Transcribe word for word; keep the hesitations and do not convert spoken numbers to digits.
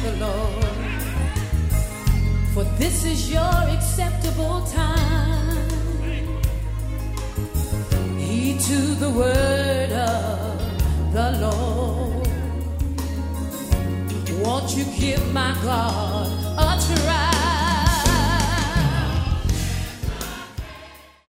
the Lord, for this is your acceptable time. Heed to the word of the Lord. Won't you give my God